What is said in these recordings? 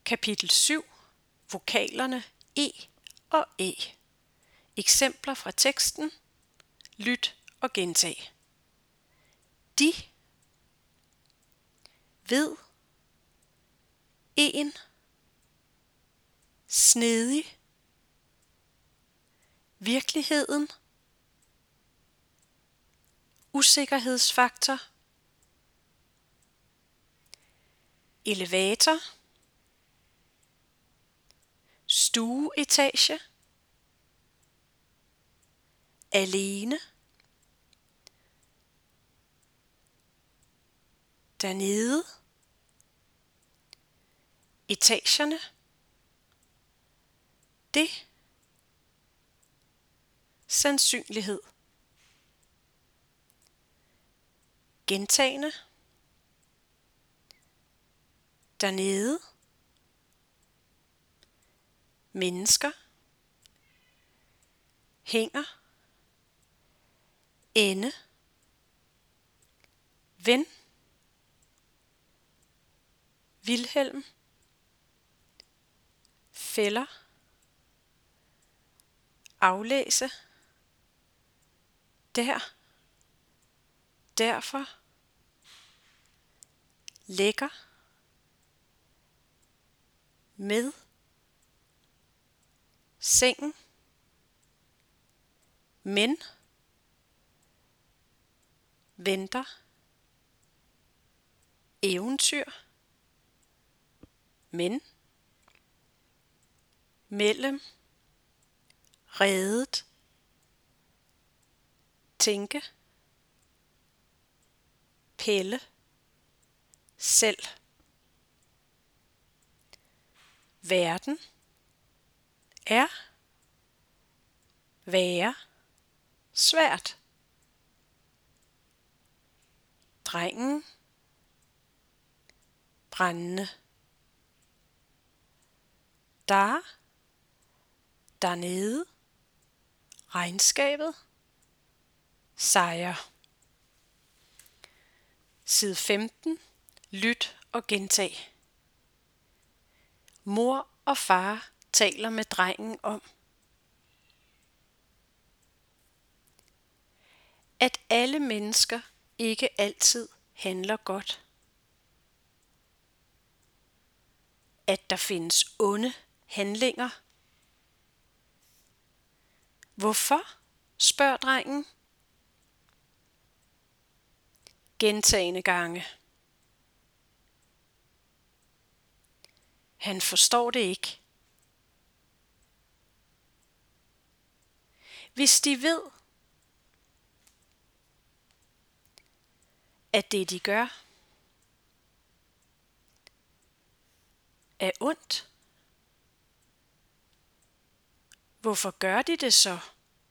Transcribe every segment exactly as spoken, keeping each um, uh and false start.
Kapitel syv. Vokalerne E og Æ. Eksempler fra teksten. Lyt og gentag. De, ved, en, snedig, virkeligheden, usikkerhedsfaktor, elevator, stueetage, alene, dernede, etagerne, det, sandsynlighed, gentagende, dernede, mennesker, hænger, ende, ven, Vilhelm, fælder, aflæse, der, derfor, lækker, med, sengen, men, venter, eventyr, men, mellem, reddet, tænke, pille, selv, verden, er, være, svært, drengen, brændende, der, dernede, regnskabet, sejr. Side femten. Lyt og gentag. Mor og far taler med drengen om, at alle mennesker ikke altid handler godt. At der findes onde handlinger. Hvorfor? Spørger drengen. Gentagende gange. Han forstår det ikke. Hvis de ved, at det de gør er ondt, hvorfor gør de det så?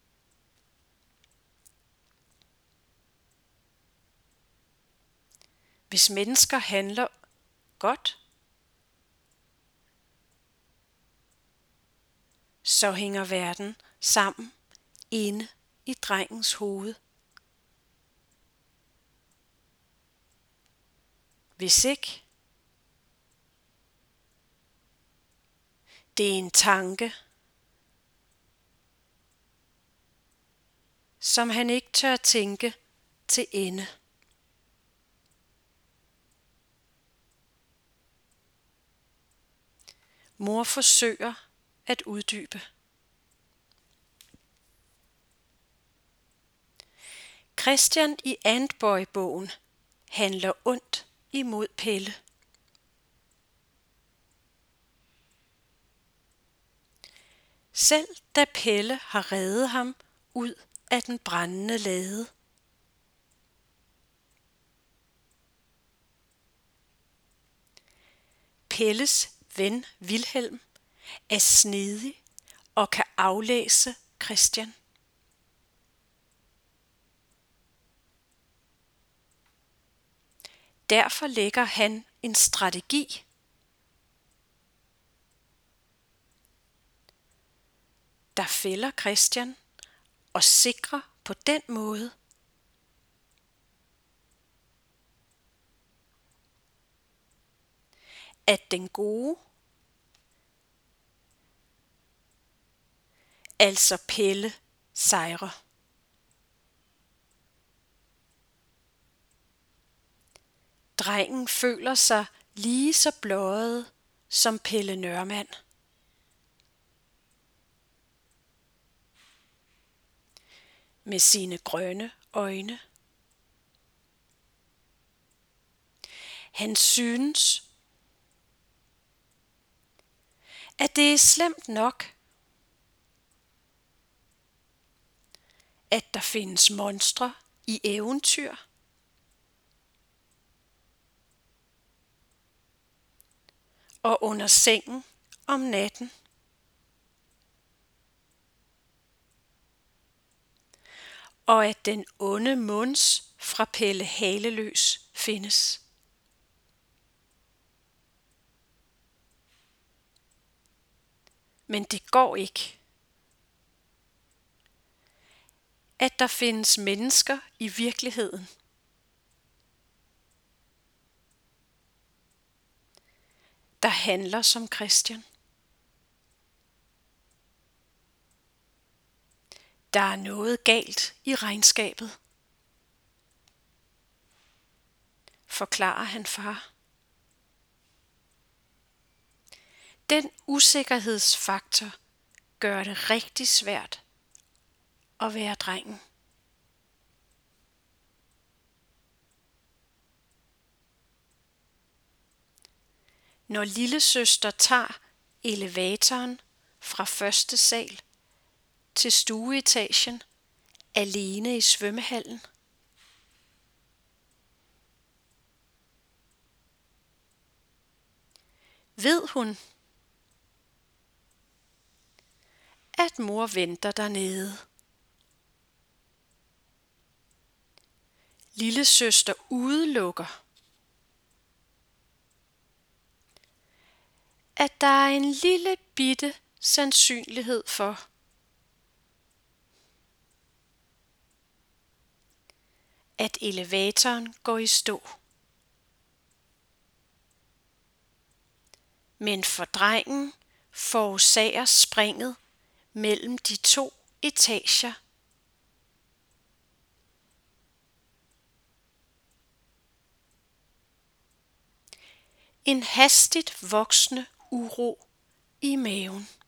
Hvis mennesker handler godt, så hænger verden sammen inde i drengens hoved. Hvis ikke, det er en tanke, som han ikke tør tænke til ende. Mor forsøger at uddybe. Christian i Antboy-bogen handler ondt imod Pelle. Selv da Pelle har reddet ham ud af den brændende lade. Pelles ven Vilhelm er snedig og kan aflæse Christian. Derfor lægger han en strategi. Der fælder Christian og sikrer på den måde, at den gode altså Pelle, sejrer. Drengen føler sig lige så blåret som Pelle Nørmand. Med sine grønne øjne. Han synes, at det er slemt nok, at der findes monstre i eventyr, og under sengen om natten. Og at den onde Måns fra Pelle Haleløs findes. Men det går ikke, at der findes mennesker i virkeligheden, der handler som Christian. Der er noget galt i regnskabet, forklarer han far. Den usikkerhedsfaktor gør det rigtig svært at være drengen. Når lillesøster tager elevatoren fra første sal til stueetagen alene i svømmehallen, ved hun, at mor venter dernede. Lillesøster udelukker, at der er en lille bitte sandsynlighed for, at elevatoren går i stå. Men for drengen forårsager springet mellem de to etager en hastigt voksende uro i maven.